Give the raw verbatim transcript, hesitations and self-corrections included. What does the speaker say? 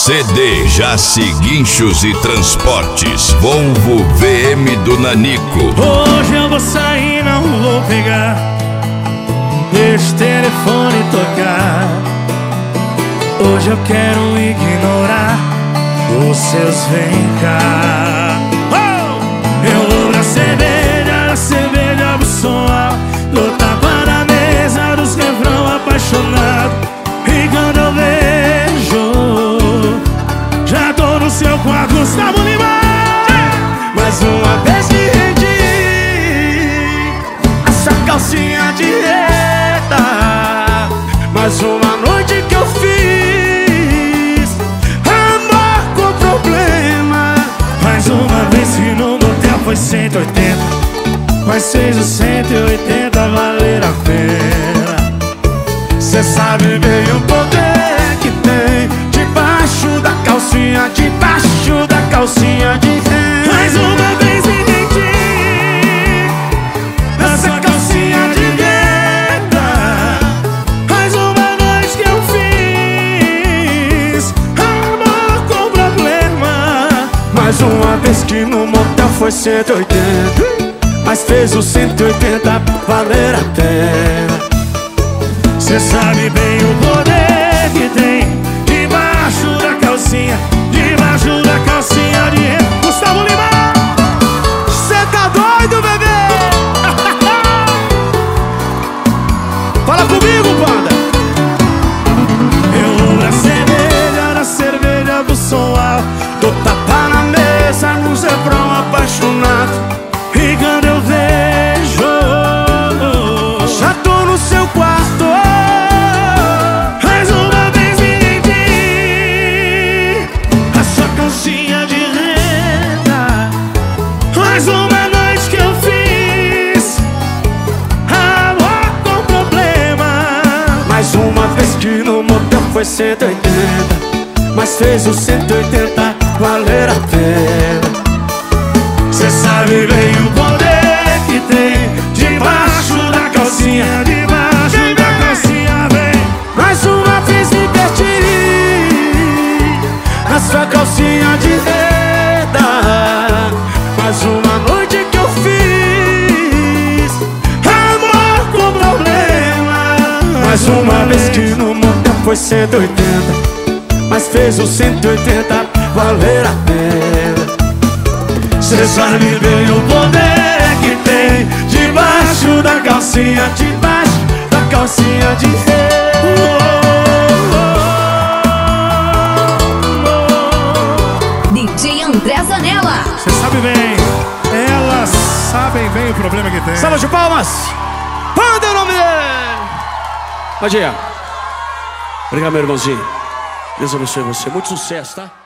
C D Jace Guinchos e Transportes, Volvo V M do Nanico. Hoje eu vou sair, não vou pegar, deixa o telefone tocar. Hoje eu quero ignorar os seus vem cá. Oh! Eu vou na cerveja, na cerveja do som alto, dou tapa na mesa dos refrão apaixonado. E quando eu vejo, já tô no seu quarto, Gustavo Lima. Mais uma vez que rendi essa calcinha de reta, mais uma noite que eu fiz amor com problema. Mais uma vez que no motel foi cento e oitenta, mas fez os cento e oitenta valer a pena. Cê sabe bem o poder que tem debaixo da calcinha, debaixo da calcinha de renda. Mais uma vez me entendi nessa calcinha de renda. Mais uma noite que eu fiz amor com problema. Mais uma vez que no motel foi cento e oitenta, mas fez os cento e oitenta valer a pena. Cê sabe bem o poder que tem debaixo da calcinha, debaixo da calcinha de renda. Gustavo Lima! Cê tá doido, bebê? Fala comigo, banda! Eu vou na cerveja, na cerveja do som alto, dou tapa na mesa, no refrão apaixonado. E quando eu vejo, já tô no seu quarto. Mais uma noite que eu fiz amor com problema. Mais uma vez que no motel foi cento e oitenta, mas fez os cento e oitenta valer a pena. Cê sabe bem o poder que tem debaixo da calcinha, debaixo da calcinha, vem. Mais uma vez me perdi na sua calcinha de renda. Mais uma noite que eu fiz amor com problema. Mais uma vez que no motel foi cento e oitenta, mas fez os cento e oitenta valer a pena. Cê sabe bem o poder que tem debaixo da calcinha, debaixo da calcinha de renda. D J André Zanella. Cê sabe bem, elas sabem bem o problema que tem. Salva de palmas! Manda o nome dele! Bom dia. Obrigado, meu irmãozinho. Deus abençoe você. Muito sucesso, tá?